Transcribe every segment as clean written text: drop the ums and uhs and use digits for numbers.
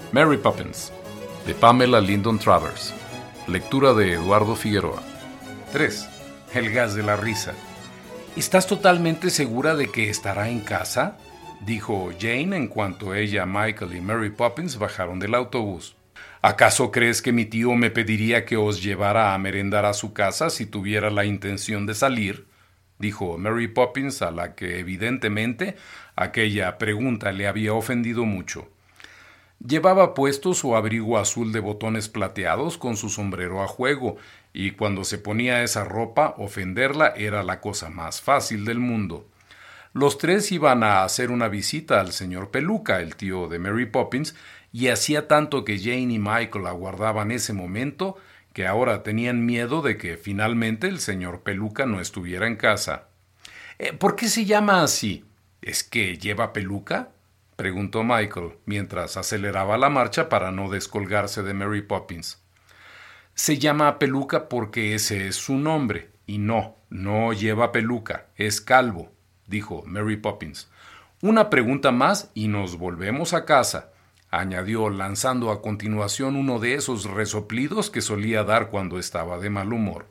Mary Poppins, de Pamela Lyndon Travers. Lectura de Eduardo Figueroa. 3. El gas de la risa. ¿Estás totalmente segura de que estará en casa?, dijo Jane en cuanto ella, Michael y Mary Poppins bajaron del autobús. ¿Acaso crees que mi tío me pediría que os llevara a merendar a su casa si tuviera la intención de salir?, dijo Mary Poppins, a la que evidentemente aquella pregunta le había ofendido mucho. Llevaba puesto su abrigo azul de botones plateados con su sombrero a juego, y cuando se ponía esa ropa, ofenderla era la cosa más fácil del mundo. Los tres iban a hacer una visita al señor Peluca, el tío de Mary Poppins, y hacía tanto que Jane y Michael aguardaban ese momento que ahora tenían miedo de que finalmente el señor Peluca no estuviera en casa. ¿Por qué se llama así? ¿Es que lleva peluca?, preguntó Michael, mientras aceleraba la marcha para no descolgarse de Mary Poppins. Se llama Peluca porque ese es su nombre, y no lleva peluca, es calvo, dijo Mary Poppins. Una pregunta más y nos volvemos a casa, añadió, lanzando a continuación uno de esos resoplidos que solía dar cuando estaba de mal humor.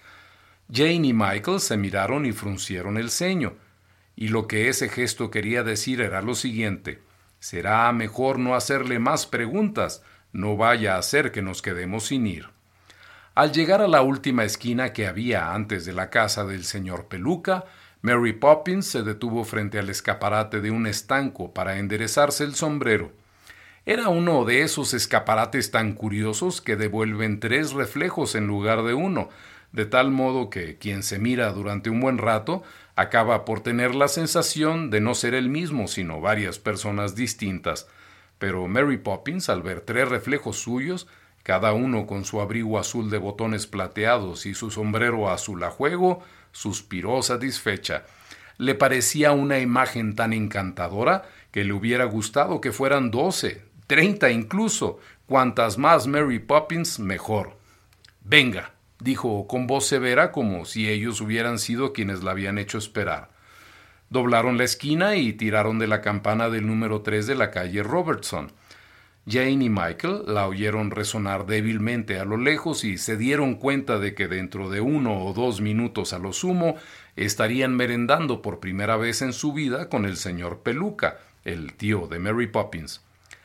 Jane y Michael se miraron y fruncieron el ceño, y lo que ese gesto quería decir era lo siguiente: será mejor no hacerle más preguntas, no vaya a ser que nos quedemos sin ir. Al llegar a la última esquina que había antes de la casa del señor Peluca, Mary Poppins se detuvo frente al escaparate de un estanco para enderezarse el sombrero. Era uno de esos escaparates tan curiosos que devuelven 3 reflejos en lugar de uno, de tal modo que quien se mira durante un buen rato acaba por tener la sensación de no ser él mismo, sino varias personas distintas. Pero Mary Poppins, al ver 3 reflejos suyos, cada uno con su abrigo azul de botones plateados y su sombrero azul a juego, suspiró satisfecha. Le parecía una imagen tan encantadora que le hubiera gustado que fueran 12, 30 incluso. Cuantas más Mary Poppins, mejor. «Venga», dijo con voz severa, como si ellos hubieran sido quienes la habían hecho esperar. Doblaron la esquina y tiraron de la campana del número 3 de la calle Robertson. Jane y Michael la oyeron resonar débilmente a lo lejos y se dieron cuenta de que dentro de 1 o 2 minutos a lo sumo estarían merendando por primera vez en su vida con el señor Peluca, el tío de Mary Poppins.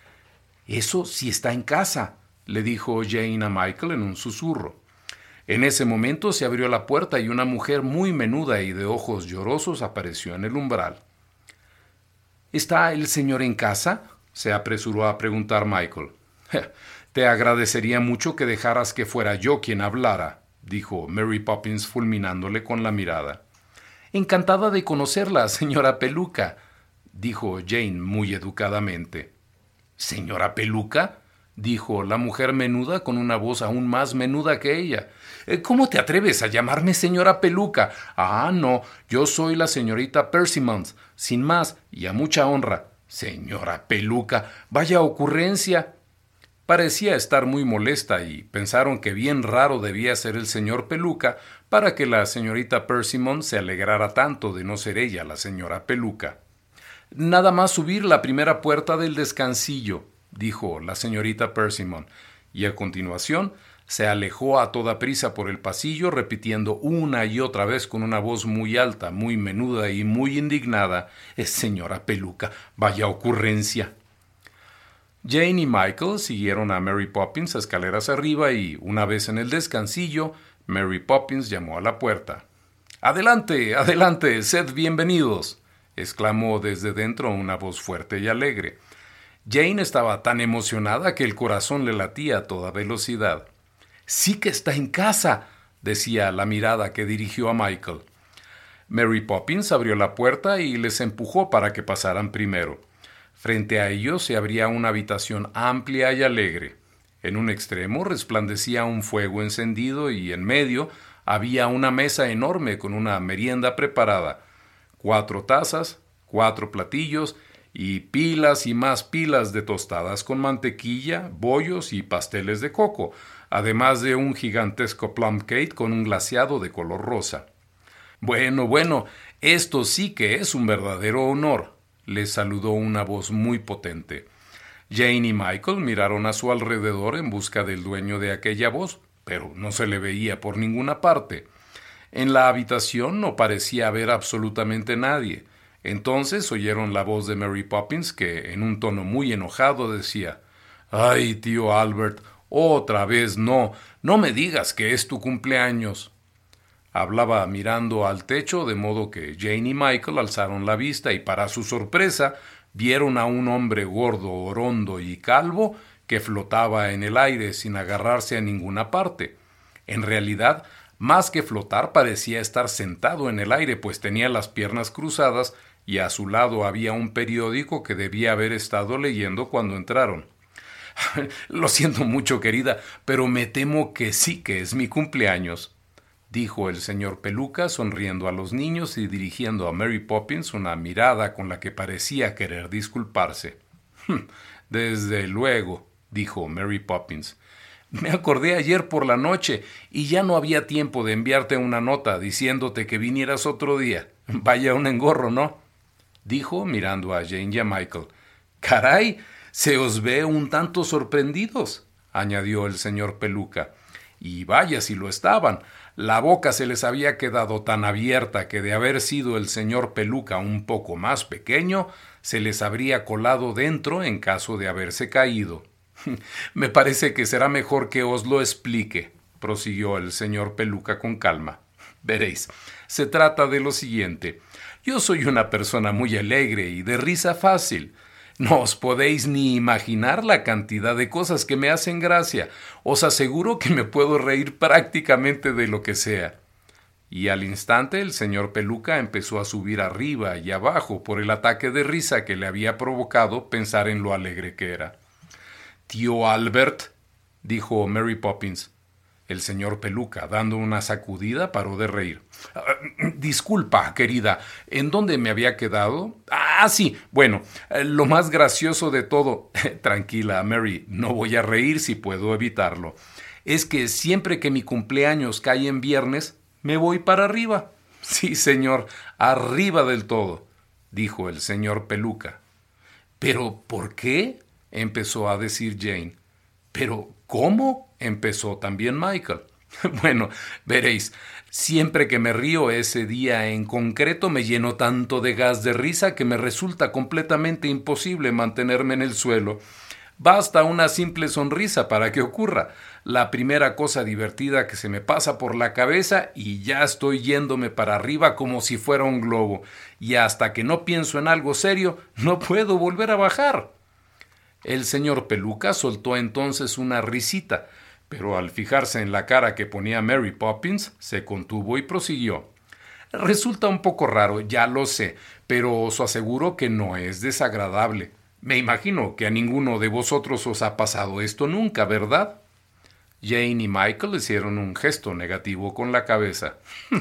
«Eso sí está en casa», le dijo Jane a Michael en un susurro. En ese momento se abrió la puerta y una mujer muy menuda y de ojos llorosos apareció en el umbral. «¿Está el señor en casa?», se apresuró a preguntar Michael. «Te agradecería mucho que dejaras que fuera yo quien hablara», dijo Mary Poppins fulminándole con la mirada. «Encantada de conocerla, señora Peluca», dijo Jane muy educadamente. «¿Señora Peluca?», dijo la mujer menuda con una voz aún más menuda que ella. «¿Cómo te atreves a llamarme señora Peluca? Ah, no, yo soy la señorita Persimmons, sin más y a mucha honra». «Señora Peluca, vaya ocurrencia». Parecía estar muy molesta y pensaron que bien raro debía ser el señor Peluca para que la señorita Persimmons se alegrara tanto de no ser ella la señora Peluca. «Nada más subir la primera puerta del descansillo», dijo la señorita Persimmon, y a continuación se alejó a toda prisa por el pasillo, repitiendo una y otra vez con una voz muy alta, muy menuda y muy indignada: «Señora Peluca, vaya ocurrencia». Jane y Michael siguieron a Mary Poppins escaleras arriba y, una vez en el descansillo, Mary Poppins llamó a la puerta. «Adelante, adelante, sed bienvenidos», exclamó desde dentro una voz fuerte y alegre. Jane estaba tan emocionada que el corazón le latía a toda velocidad. «Sí que está en casa», decía la mirada que dirigió a Michael. Mary Poppins abrió la puerta y les empujó para que pasaran primero. Frente a ellos se abría una habitación amplia y alegre. En un extremo resplandecía un fuego encendido y en medio había una mesa enorme con una merienda preparada, 4 tazas, 4 platillos y pilas y más pilas de tostadas con mantequilla, bollos y pasteles de coco, además de un gigantesco plum cake con un glaseado de color rosa. Bueno, esto sí que es un verdadero honor», les saludó una voz muy potente. Jane y Michael miraron a su alrededor en busca del dueño de aquella voz, pero no se le veía por ninguna parte. En la habitación no parecía haber absolutamente nadie. Entonces oyeron la voz de Mary Poppins que, en un tono muy enojado, decía: «¡Ay, tío Albert! ¡Otra vez no! ¡No me digas que es tu cumpleaños!». Hablaba mirando al techo, de modo que Jane y Michael alzaron la vista y, para su sorpresa, vieron a un hombre gordo, orondo y calvo que flotaba en el aire sin agarrarse a ninguna parte. En realidad, más que flotar, parecía estar sentado en el aire, pues tenía las piernas cruzadas y a su lado había un periódico que debía haber estado leyendo cuando entraron. «Lo siento mucho, querida, pero me temo que sí que es mi cumpleaños», dijo el señor Peluca, sonriendo a los niños y dirigiendo a Mary Poppins una mirada con la que parecía querer disculparse. «Desde luego», dijo Mary Poppins. «Me acordé ayer por la noche y ya no había tiempo de enviarte una nota diciéndote que vinieras otro día. Vaya un engorro, ¿no?», dijo mirando a Jane y a Michael. «Caray, se os ve un tanto sorprendidos», añadió el señor Peluca. Y vaya si lo estaban. La boca se les había quedado tan abierta que, de haber sido el señor Peluca un poco más pequeño, se les habría colado dentro en caso de haberse caído. «Me parece que será mejor que os lo explique», prosiguió el señor Peluca con calma. «Veréis, se trata de lo siguiente. Yo soy una persona muy alegre y de risa fácil. No os podéis ni imaginar la cantidad de cosas que me hacen gracia. Os aseguro que me puedo reír prácticamente de lo que sea». Y al instante el señor Peluca empezó a subir arriba y abajo por el ataque de risa que le había provocado pensar en lo alegre que era. «Tío Albert», dijo Mary Poppins. El señor Peluca, dando una sacudida, paró de reír. «Disculpa, querida, ¿en dónde me había quedado? Sí, bueno, lo más gracioso de todo», tranquila, Mary, no voy a reír si puedo evitarlo, «es que siempre que mi cumpleaños cae en viernes, me voy para arriba». «Sí, señor, arriba del todo», dijo el señor Peluca. «¿Pero por qué?», empezó a decir Jane. «¿Pero cómo?», empezó también Michael. «Bueno, veréis, siempre que me río ese día en concreto me lleno tanto de gas de risa que me resulta completamente imposible mantenerme en el suelo. Basta una simple sonrisa para que ocurra. La primera cosa divertida que se me pasa por la cabeza y ya estoy yéndome para arriba como si fuera un globo. Y hasta que no pienso en algo serio, no puedo volver a bajar». El señor Peluca soltó entonces una risita, pero al fijarse en la cara que ponía Mary Poppins, se contuvo y prosiguió. «Resulta un poco raro, ya lo sé, pero os aseguro que no es desagradable. Me imagino que a ninguno de vosotros os ha pasado esto nunca, ¿verdad?». Jane y Michael hicieron un gesto negativo con la cabeza.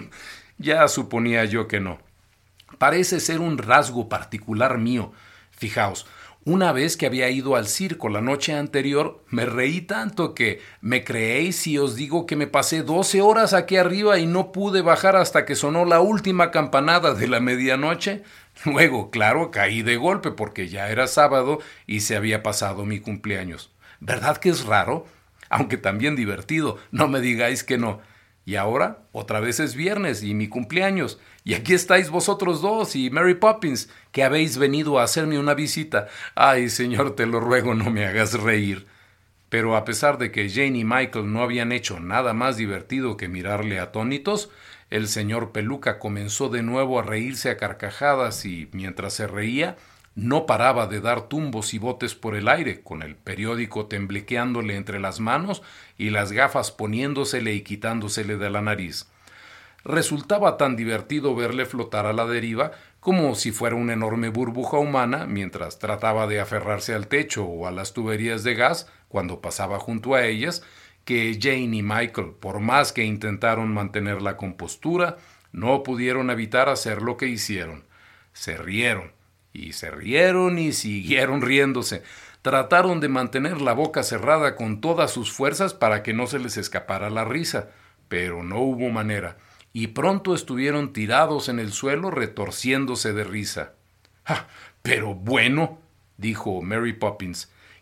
«Ya suponía yo que no. Parece ser un rasgo particular mío. Fijaos, una vez que había ido al circo la noche anterior, me reí tanto que, ¿me creéis si os digo que me pasé 12 horas aquí arriba y no pude bajar hasta que sonó la última campanada de la medianoche? Luego, claro, caí de golpe porque ya era sábado y se había pasado mi cumpleaños. ¿Verdad que es raro? Aunque también divertido, no me digáis que no. Y ahora, otra vez es viernes y mi cumpleaños. Y aquí estáis vosotros dos y Mary Poppins, que habéis venido a hacerme una visita. Ay, señor, te lo ruego, no me hagas reír». Pero a pesar de que Jane y Michael no habían hecho nada más divertido que mirarle atónitos, el señor Peluca comenzó de nuevo a reírse a carcajadas y, mientras se reía, no paraba de dar tumbos y botes por el aire, con el periódico temblequeándole entre las manos y las gafas poniéndosele y quitándosele de la nariz. Resultaba tan divertido verle flotar a la deriva como si fuera una enorme burbuja humana mientras trataba de aferrarse al techo o a las tuberías de gas cuando pasaba junto a ellas, que Jane y Michael, por más que intentaron mantener la compostura, no pudieron evitar hacer lo que hicieron. Se rieron, y se rieron y siguieron riéndose. Trataron de mantener la boca cerrada con todas sus fuerzas para que no se les escapara la risa, pero no hubo manera, y pronto estuvieron tirados en el suelo retorciéndose de risa. «Pero bueno», dijo Mary Poppins,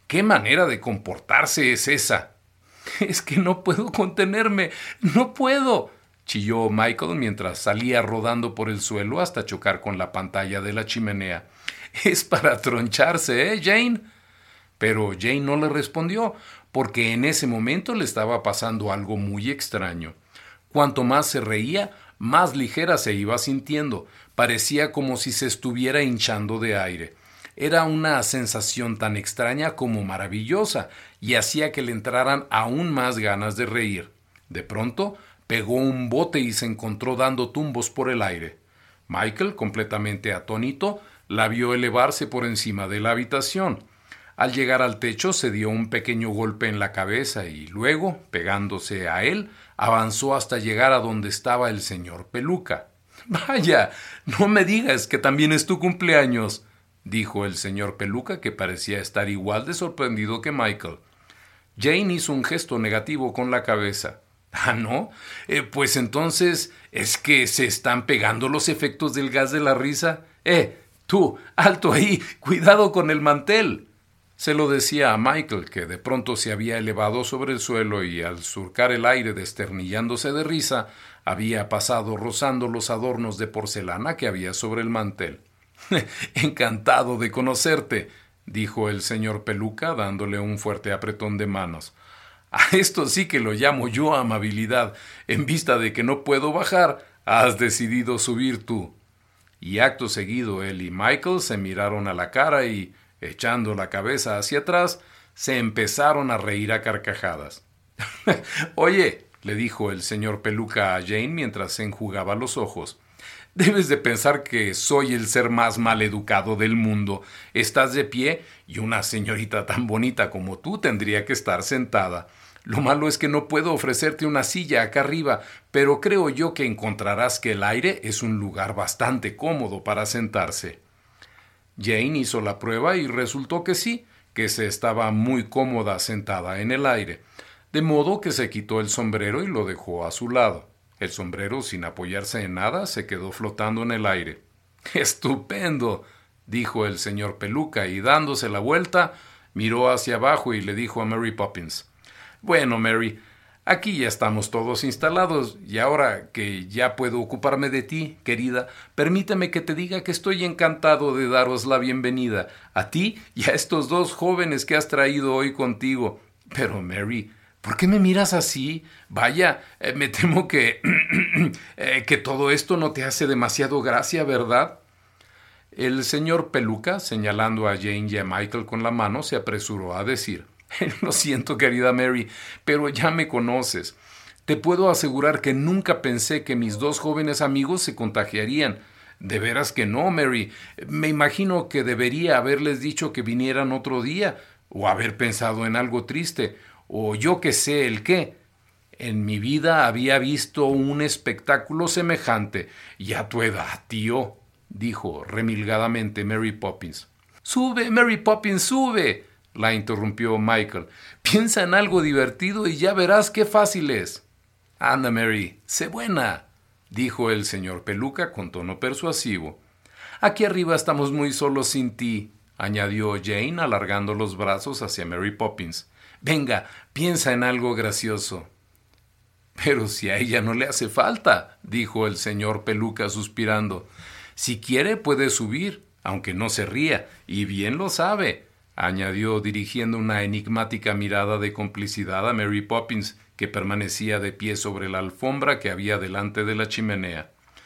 ¿Qué manera de comportarse es esa? Es que no puedo contenerme, no puedo, chilló Michael mientras salía rodando por el suelo hasta chocar con la pantalla de la chimenea. Es para troncharse, Jane? Pero Jane no le respondió, porque en ese momento le estaba pasando algo muy extraño. Cuanto más se reía, más ligera se iba sintiendo. Parecía como si se estuviera hinchando de aire. Era una sensación tan extraña como maravillosa, y hacía que le entraran aún más ganas de reír. De pronto, pegó un bote y se encontró dando tumbos por el aire. Michael, completamente atónito, la vio elevarse por encima de la habitación. Al llegar al techo se dio un pequeño golpe en la cabeza y luego, pegándose a él, avanzó hasta llegar a donde estaba el señor Peluca. «Vaya, no me digas que también es tu cumpleaños», dijo el señor Peluca, que parecía estar igual de sorprendido que Michael. Jane hizo un gesto negativo con la cabeza. «¿Ah, no? Pues entonces, ¿es que se están pegando los efectos del gas de la risa? Tú, alto ahí, cuidado con el mantel». Se lo decía a Michael, que de pronto se había elevado sobre el suelo y al surcar el aire desternillándose de risa, había pasado rozando los adornos de porcelana que había sobre el mantel. «Encantado de conocerte», dijo el señor Peluca, dándole un fuerte apretón de manos. «A esto sí que lo llamo yo amabilidad. En vista de que no puedo bajar, has decidido subir tú». Y acto seguido él y Michael se miraron a la cara y, echando la cabeza hacia atrás, se empezaron a reír a carcajadas. «Oye», le dijo el señor Peluca a Jane mientras se enjugaba los ojos, «debes de pensar que soy el ser más mal educado del mundo. Estás de pie y una señorita tan bonita como tú tendría que estar sentada. Lo malo es que no puedo ofrecerte una silla acá arriba, pero creo yo que encontrarás que el aire es un lugar bastante cómodo para sentarse». Jane hizo la prueba y resultó que sí, que se estaba muy cómoda sentada en el aire, de modo que se quitó el sombrero y lo dejó a su lado. El sombrero, sin apoyarse en nada, se quedó flotando en el aire. «¡Estupendo!», dijo el señor Peluca, y dándose la vuelta, miró hacia abajo y le dijo a Mary Poppins: «Bueno, Mary, aquí ya estamos todos instalados, y ahora que ya puedo ocuparme de ti, querida, permíteme que te diga que estoy encantado de daros la bienvenida, a ti y a estos dos jóvenes que has traído hoy contigo. Pero, Mary, ¿por qué me miras así? Vaya, me temo que que todo esto no te hace demasiado gracia, ¿verdad?». El señor Peluca, señalando a Jane y a Michael con la mano, se apresuró a decir: «Lo siento, querida Mary, pero ya me conoces. Te puedo asegurar que nunca pensé que mis dos jóvenes amigos se contagiarían. De veras que no, Mary. Me imagino que debería haberles dicho que vinieran otro día, o haber pensado en algo triste, o yo qué sé el qué. En mi vida había visto un espectáculo semejante, y a tu edad, tío», dijo remilgadamente Mary Poppins. «Sube, Mary Poppins, sube», la interrumpió Michael. «Piensa en algo divertido y ya verás qué fácil es». «Anda, Mary, sé buena», dijo el señor Peluca con tono persuasivo. «Aquí arriba estamos muy solos sin ti», añadió Jane alargando los brazos hacia Mary Poppins. «Venga, piensa en algo gracioso». «Pero si a ella no le hace falta», dijo el señor Peluca suspirando. «Si quiere puede subir, aunque no se ría, y bien lo sabe», añadió dirigiendo una enigmática mirada de complicidad a Mary Poppins, que permanecía de pie sobre la alfombra que había delante de la chimenea.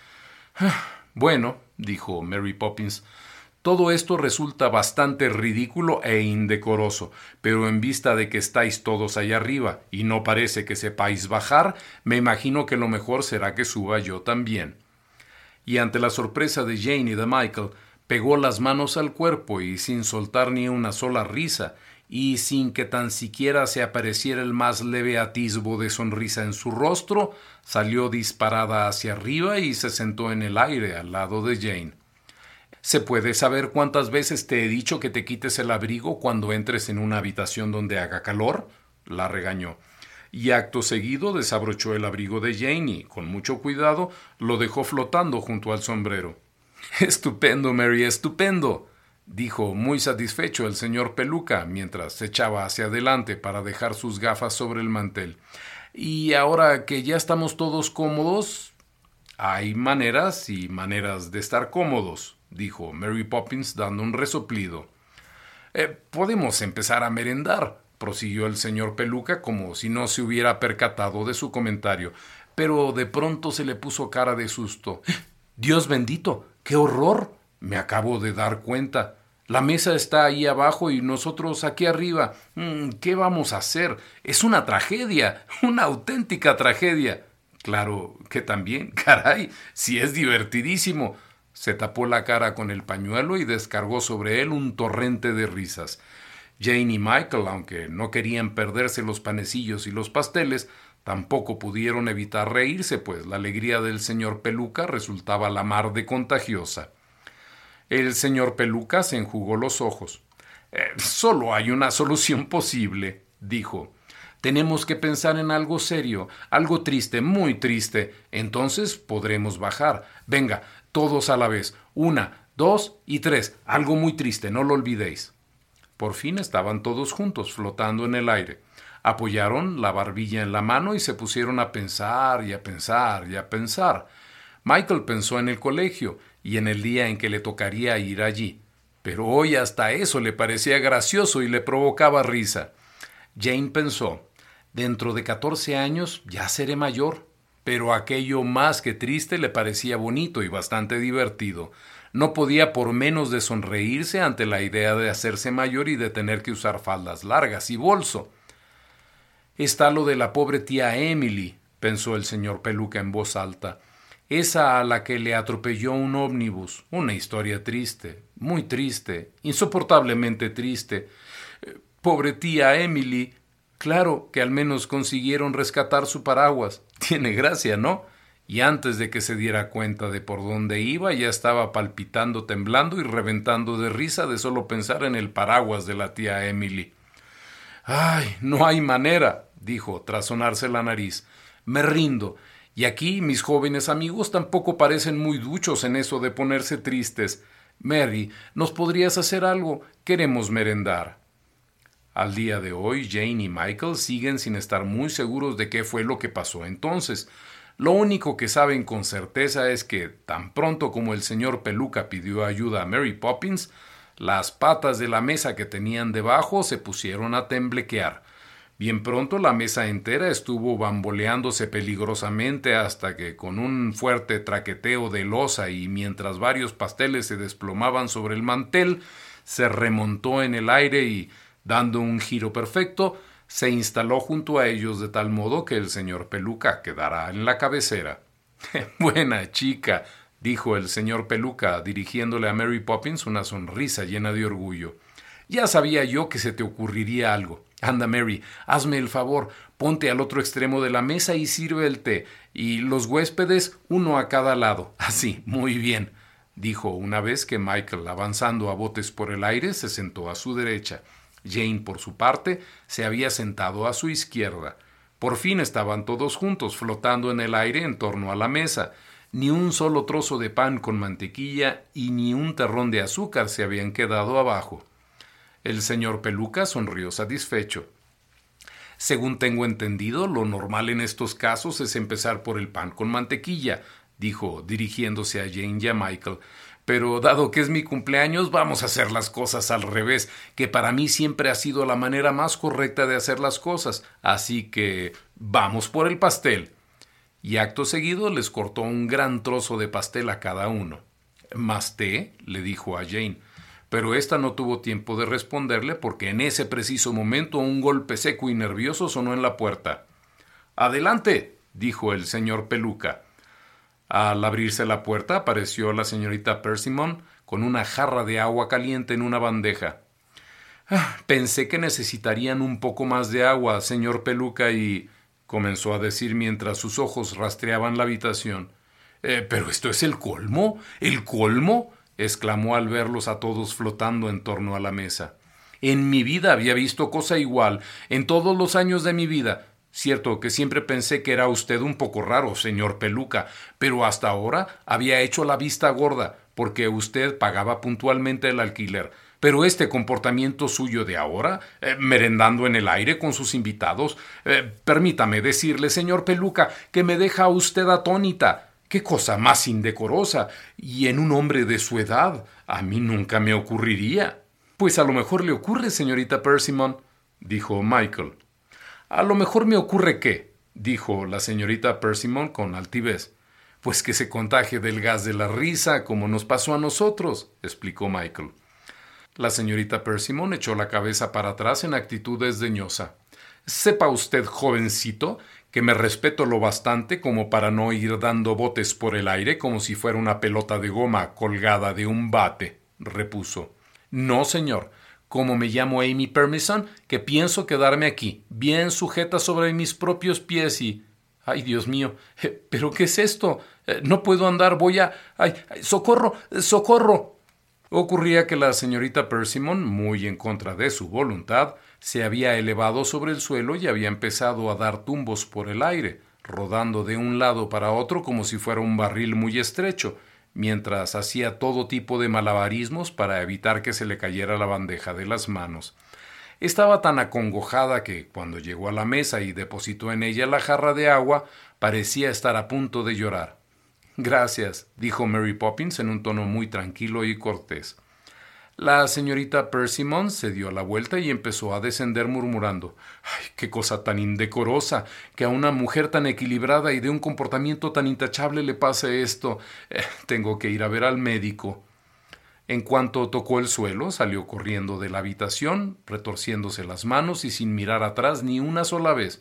«Bueno», dijo Mary Poppins, «todo esto resulta bastante ridículo e indecoroso, pero en vista de que estáis todos allá arriba y no parece que sepáis bajar, me imagino que lo mejor será que suba yo también». Y ante la sorpresa de Jane y de Michael, pegó las manos al cuerpo y sin soltar ni una sola risa, y sin que tan siquiera se apareciera el más leve atisbo de sonrisa en su rostro, salió disparada hacia arriba y se sentó en el aire al lado de Jane. «¿Se puede saber cuántas veces te he dicho que te quites el abrigo cuando entres en una habitación donde haga calor?», la regañó. Y acto seguido desabrochó el abrigo de Jane y, con mucho cuidado, lo dejó flotando junto al sombrero. «Estupendo, Mary, estupendo», dijo muy satisfecho el señor Peluca mientras se echaba hacia adelante para dejar sus gafas sobre el mantel. Y ahora que ya estamos todos cómodos, hay maneras y maneras de estar cómodos, dijo Mary Poppins dando un resoplido. Podemos empezar a merendar, prosiguió el señor Peluca como si no se hubiera percatado de su comentario, pero de pronto se le puso cara de susto. ¡Dios bendito! ¡Qué horror! Me acabo de dar cuenta. La mesa está ahí abajo y nosotros aquí arriba. ¿Qué vamos a hacer? Es una tragedia, una auténtica tragedia. Claro que también, caray, sí es divertidísimo. Se tapó la cara con el pañuelo y descargó sobre él un torrente de risas. Jane y Michael, aunque no querían perderse los panecillos y los pasteles, tampoco pudieron evitar reírse, pues la alegría del señor Peluca resultaba la mar de contagiosa. El señor Peluca se enjugó los ojos. Solo hay una solución posible, dijo. Tenemos que pensar en algo serio, algo triste, muy triste. Entonces podremos bajar. Venga, todos a la vez. 1, 2 y 3. Algo muy triste, no lo olvidéis. Por fin estaban todos juntos, flotando en el aire. Apoyaron la barbilla en la mano y se pusieron a pensar y a pensar y a pensar. Michael pensó en el colegio y en el día en que le tocaría ir allí. Pero hoy hasta eso le parecía gracioso y le provocaba risa. Jane pensó, dentro de 14 años ya seré mayor. Pero aquello más que triste le parecía bonito y bastante divertido. No podía por menos de sonreírse ante la idea de hacerse mayor y de tener que usar faldas largas y bolso. Está lo de la pobre tía Emily, pensó el señor Peluca en voz alta. Esa a la que le atropelló un ómnibus. Una historia triste, muy triste, insoportablemente triste. Pobre tía Emily. Claro que al menos consiguieron rescatar su paraguas. Tiene gracia, ¿no? Y antes de que se diera cuenta de por dónde iba, ya estaba palpitando, temblando y reventando de risa de solo pensar en el paraguas de la tía Emily. «Ay, no hay manera», dijo, tras sonarse la nariz. «Me rindo. Y aquí mis jóvenes amigos tampoco parecen muy duchos en eso de ponerse tristes. Mary, ¿nos podrías hacer algo? Queremos merendar». Al día de hoy, Jane y Michael siguen sin estar muy seguros de qué fue lo que pasó entonces. Lo único que saben con certeza es que, tan pronto como el señor Peluca pidió ayuda a Mary Poppins, las patas de la mesa que tenían debajo se pusieron a temblequear. Bien pronto la mesa entera estuvo bamboleándose peligrosamente hasta que, con un fuerte traqueteo de loza y mientras varios pasteles se desplomaban sobre el mantel, se remontó en el aire y, dando un giro perfecto, se instaló junto a ellos de tal modo que el señor Peluca quedara en la cabecera. «Buena chica», dijo el señor Peluca, dirigiéndole a Mary Poppins una sonrisa llena de orgullo. «Ya sabía yo que se te ocurriría algo. Anda, Mary, hazme el favor, ponte al otro extremo de la mesa y sirve el té, y los huéspedes uno a cada lado. Así, muy bien», dijo una vez que Michael, avanzando a botes por el aire, se sentó a su derecha. Jane, por su parte, se había sentado a su izquierda. Por fin estaban todos juntos, flotando en el aire en torno a la mesa. Ni un solo trozo de pan con mantequilla y ni un terrón de azúcar se habían quedado abajo. El señor Peluca sonrió satisfecho. «Según tengo entendido, lo normal en estos casos es empezar por el pan con mantequilla», dijo, dirigiéndose a Jane y a Michael. «Pero dado que es mi cumpleaños, vamos a hacer las cosas al revés, que para mí siempre ha sido la manera más correcta de hacer las cosas. Así que vamos por el pastel». Y acto seguido les cortó un gran trozo de pastel a cada uno. «¿Más té?», le dijo a Jane. Pero ésta no tuvo tiempo de responderle porque en ese preciso momento un golpe seco y nervioso sonó en la puerta. «Adelante», dijo el señor Peluca. Al abrirse la puerta apareció la señorita Persimmon con una jarra de agua caliente en una bandeja. «Pensé que necesitarían un poco más de agua, señor Peluca, y...», comenzó a decir mientras sus ojos rastreaban la habitación. «¿Pero esto es el colmo? ¿El colmo?», exclamó al verlos a todos flotando en torno a la mesa. «En mi vida había visto cosa igual, en todos los años de mi vida. Cierto que siempre pensé que era usted un poco raro, señor Peluca, pero hasta ahora había hecho la vista gorda, porque usted pagaba puntualmente el alquiler. Pero este comportamiento suyo de ahora, merendando en el aire con sus invitados, permítame decirle, señor Peluca, que me deja usted atónita. ¡Qué cosa más indecorosa! Y en un hombre de su edad, a mí nunca me ocurriría. Pues a lo mejor le ocurre, señorita Persimmon, dijo Michael. A lo mejor me ocurre qué, dijo la señorita Persimmon con altivez. Pues que se contagie del gas de la risa, como nos pasó a nosotros, explicó Michael. La señorita Persimmon echó la cabeza para atrás en actitud desdeñosa. Sepa usted, jovencito, que me respeto lo bastante como para no ir dando botes por el aire como si fuera una pelota de goma colgada de un bate, repuso. No, señor. Como me llamo Amy Permisson, que pienso quedarme aquí, bien sujeta sobre mis propios pies y... ¡Ay, Dios mío! ¿Pero qué es esto? No puedo andar, voy a... ¡Ay! ¡Socorro! ¡Socorro! Ocurría que la señorita Persimmon, muy en contra de su voluntad, se había elevado sobre el suelo y había empezado a dar tumbos por el aire, rodando de un lado para otro como si fuera un barril muy estrecho, mientras hacía todo tipo de malabarismos para evitar que se le cayera la bandeja de las manos. Estaba tan acongojada que, cuando llegó a la mesa y depositó en ella la jarra de agua, parecía estar a punto de llorar. Gracias, dijo Mary Poppins en un tono muy tranquilo y cortés. La señorita Persimmon se dio la vuelta y empezó a descender murmurando: ¡Ay, qué cosa tan indecorosa! Que a una mujer tan equilibrada y de un comportamiento tan intachable le pase esto. Tengo que ir a ver al médico. En cuanto tocó el suelo, salió corriendo de la habitación, retorciéndose las manos y sin mirar atrás ni una sola vez.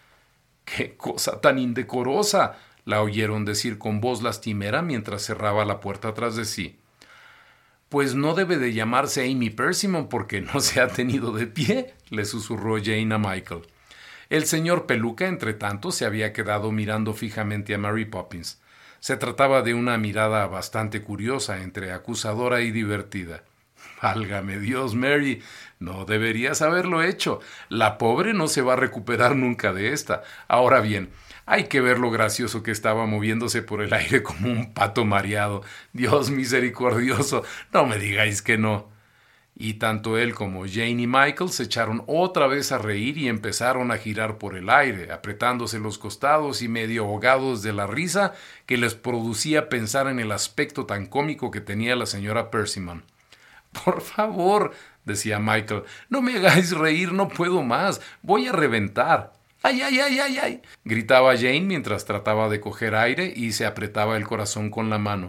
¡Qué cosa tan indecorosa!, la oyeron decir con voz lastimera mientras cerraba la puerta tras de sí. Pues no debe de llamarse Amy Persimmon porque no se ha tenido de pie, le susurró Jane a Michael. El señor Peluca, entre tanto, se había quedado mirando fijamente a Mary Poppins. Se trataba de una mirada bastante curiosa, entre acusadora y divertida. Válgame Dios, Mary, no deberías haberlo hecho. La pobre no se va a recuperar nunca de esta. Ahora bien, hay que ver lo gracioso que estaba moviéndose por el aire como un pato mareado. Dios misericordioso, no me digáis que no. Y tanto él como Jane y Michael se echaron otra vez a reír y empezaron a girar por el aire, apretándose los costados y medio ahogados de la risa que les producía pensar en el aspecto tan cómico que tenía la señora Persimmon. Por favor, decía Michael, no me hagáis reír, no puedo más, voy a reventar. ¡Ay, ay, ay, ay, ay! Gritaba Jane mientras trataba de coger aire y se apretaba el corazón con la mano.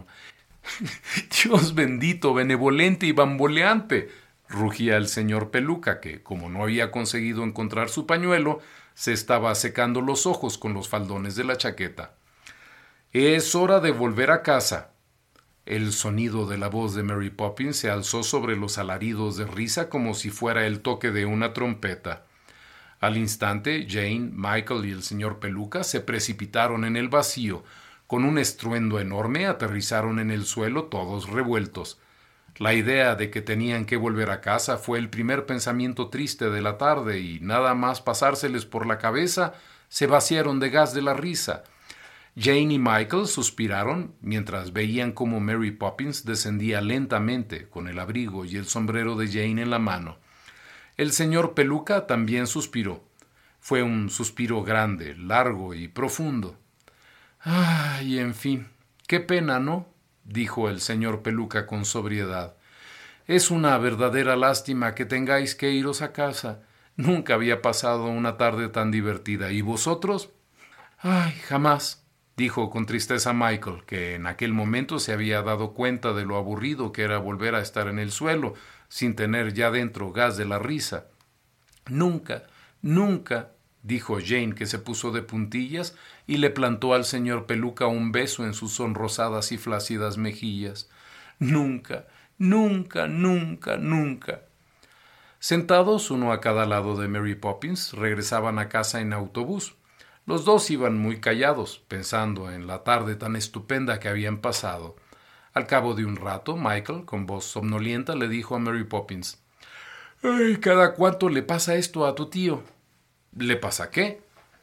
Dios bendito, benevolente y bamboleante, rugía el señor Peluca, que, como no había conseguido encontrar su pañuelo, se estaba secando los ojos con los faldones de la chaqueta. Es hora de volver a casa. El sonido de la voz de Mary Poppins se alzó sobre los alaridos de risa como si fuera el toque de una trompeta. Al instante, Jane, Michael y el señor Peluca se precipitaron en el vacío. Con un estruendo enorme aterrizaron en el suelo todos revueltos. La idea de que tenían que volver a casa fue el primer pensamiento triste de la tarde y nada más pasárseles por la cabeza, se vaciaron de gas de la risa. Jane y Michael suspiraron mientras veían cómo Mary Poppins descendía lentamente con el abrigo y el sombrero de Jane en la mano. El señor Peluca también suspiró. Fue un suspiro grande, largo y profundo. ¡Ay, en fin! ¡Qué pena, ¿no?, dijo el señor Peluca con sobriedad. Es una verdadera lástima que tengáis que iros a casa. Nunca había pasado una tarde tan divertida. ¿Y vosotros? ¡Ay, jamás!, dijo con tristeza Michael, que en aquel momento se había dado cuenta de lo aburrido que era volver a estar en el suelo, sin tener ya dentro gas de la risa. Nunca, nunca, dijo Jane, que se puso de puntillas y le plantó al señor Peluca un beso en sus sonrosadas y flácidas mejillas. Nunca, nunca, nunca, nunca. Sentados uno a cada lado de Mary Poppins, regresaban a casa en autobús. Los dos iban muy callados, pensando en la tarde tan estupenda que habían pasado. Al cabo de un rato, Michael, con voz somnolienta, le dijo a Mary Poppins: «Ay, ¿cada cuánto le pasa esto a tu tío?» «¿Le pasa qué?»,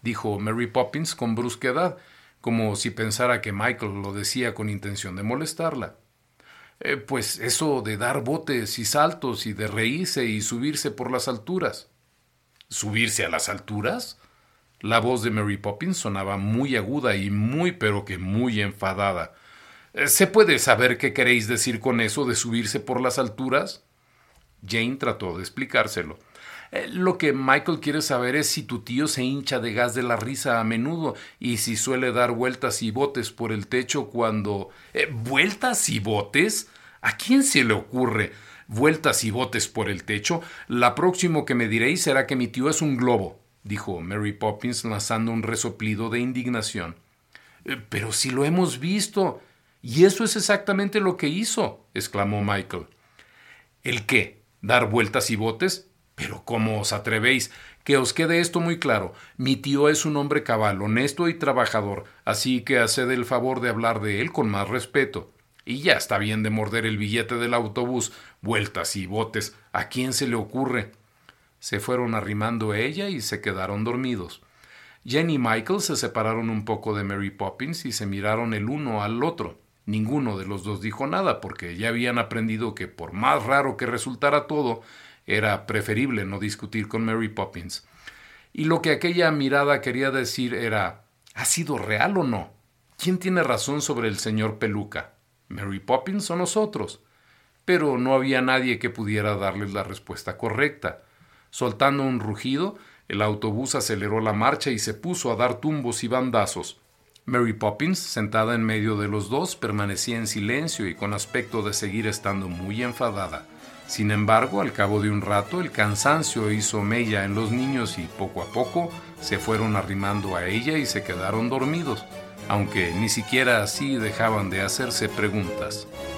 dijo Mary Poppins con brusquedad, como si pensara que Michael lo decía con intención de molestarla. Pues eso de dar botes y saltos y de reírse y subirse por las alturas. ¿Subirse a las alturas? La voz de Mary Poppins sonaba muy aguda y pero que muy enfadada. ¿Se puede saber qué queréis decir con eso de subirse por las alturas? Jane trató de explicárselo. Lo que Michael quiere saber es si tu tío se hincha de gas de la risa a menudo y si suele dar vueltas y botes por el techo cuando... ¿Vueltas y botes? ¿A quién se le ocurre? ¿Vueltas y botes por el techo? La próximo que me diréis será que mi tío es un globo, dijo Mary Poppins lanzando un resoplido de indignación. Pero si lo hemos visto. Y eso es exactamente lo que hizo, exclamó Michael. ¿El qué? ¿Dar vueltas y botes? Pero ¿cómo os atrevéis? Que os quede esto muy claro. Mi tío es un hombre cabal, honesto y trabajador, así que haced el favor de hablar de él con más respeto. Y ya está bien de morder el billete del autobús. Vueltas y botes. ¿A quién se le ocurre? Se fueron arrimando a ella y se quedaron dormidos. Jane y Michael se separaron un poco de Mary Poppins y se miraron el uno al otro. Ninguno de los dos dijo nada porque ya habían aprendido que por más raro que resultara todo, era preferible no discutir con Mary Poppins. Y lo que aquella mirada quería decir era, ¿ha sido real o no? ¿Quién tiene razón sobre el señor Peluca? ¿Mary Poppins o nosotros? Pero no había nadie que pudiera darles la respuesta correcta. Soltando un rugido, el autobús aceleró la marcha y se puso a dar tumbos y bandazos. Mary Poppins, sentada en medio de los dos, permanecía en silencio y con aspecto de seguir estando muy enfadada. Sin embargo, al cabo de un rato, el cansancio hizo mella en los niños y poco a poco se fueron arrimando a ella y se quedaron dormidos, aunque ni siquiera así dejaban de hacerse preguntas.